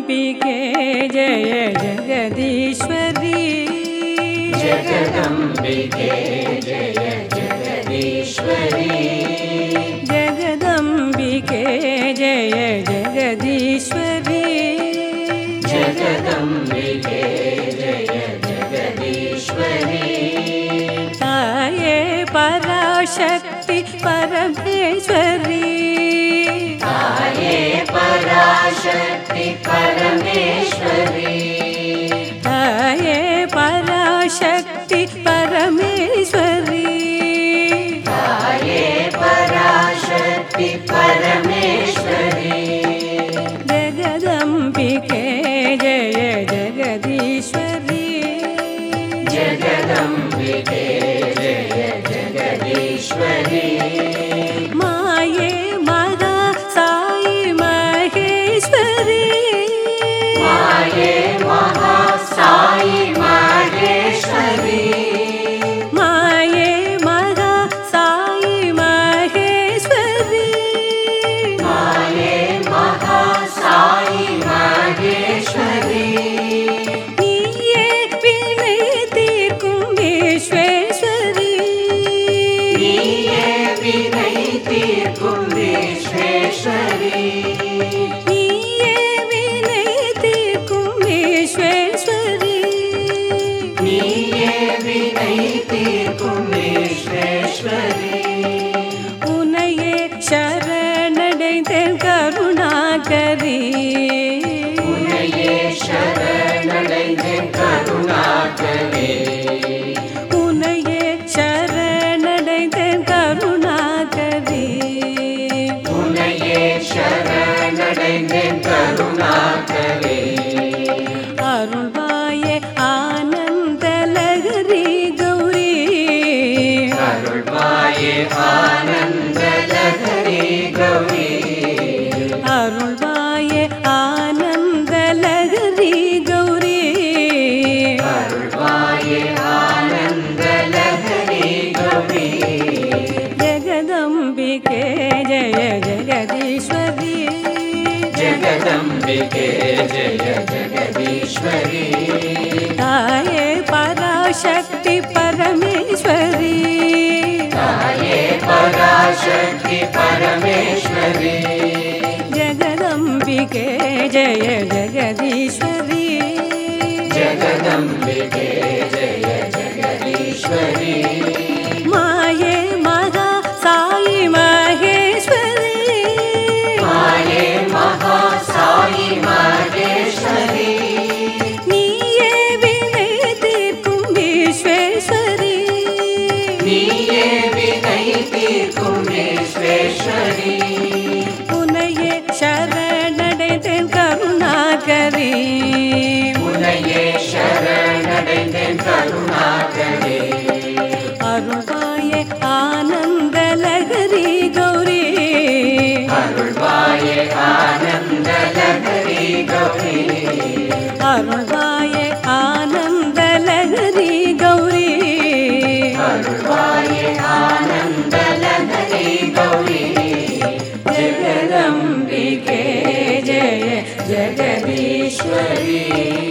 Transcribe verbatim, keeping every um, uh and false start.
जगदम्बिके जय जगदीश्वरी जगदम्बिके जय जगदीश्वरी जगदम्बिके जय जगदीश्वरी जगदम्बिके जय जगदीश्वरी ताये पराशक्ति परमेश्वरी ताये पराशक्ति परमेश्वरी ताये पराशक्ति परमेश्वरी ताये पराशक्ति परमेश्वरी जगदम्बिके जय जगदीश्वरी जगदम्बिके जय जगदीश्वरी माये मगा साई महेश्वरी माये महासाई महेश्वरी माये मगा साई महेश्वरी माये महासाई महेश्वरी நீயே வினை தீர்க்கும் விஸ்வேஸ்வரி நீயே வினை தீர்க்கும் விஸ்வேஸ்வரி நீயே வினை தீர்க்கும் விஸ்வேஸ்வரி நீயே வினை தீர்க்கும் விஸ்வேஸ்வரி உனையே சரணடைந்தேன் கருணாகரி உன்னையே சரணடைந்தேன் கருணாகரே உனையே சரணடைந்தேன் கருணாகரி உன்னையே சரணடைந்தேன் கருணாகரே அருள்வாயே ஆனந்த லகரி கௌரி அருள்வாயே ஆனந்த லஹரி கௌரி அருள்வாயே ஆனந்த லகரி கௌரி அருள்வாயே ஆனந்த லஹரி கௌரி ஜகதம்பிகே ஜய ஜகதீஸ்வரி ஜகதம்பிகே ஜய ஜகதீஸ்வரி தாயே பராசக்தி பரமேஸ்வரி தாயே பராசக்தி பரமேஸ்வரி ஜகதம்பிகே ஜய ஜகதீஸ்வரி जगदम्बिके जय जगदीश्वरी माये मगा साई महेश्वरी माये महासाई महेश्वरी நீயே வினை தீர்க்கும் விஸ்வேஸ்வரி நீயே வினை தீர்க்கும் விஸ்வேஸ்வரி உனையே சரணடைந்தேன் கருணாகரி உன்னையே சரணடைந்தேன் கருணாகரே அருள்வாயே ஆனந்த லகரி கௌரி அருள்வாயே ஆனந்த லஹரி கௌரி அருள்வாயே ஆனந்த லகரி கௌரி அருள்வாயே ஆனந்த லஹரி கௌரி ஜகதம்பிகே ஜய ஜகதீஸ்வரி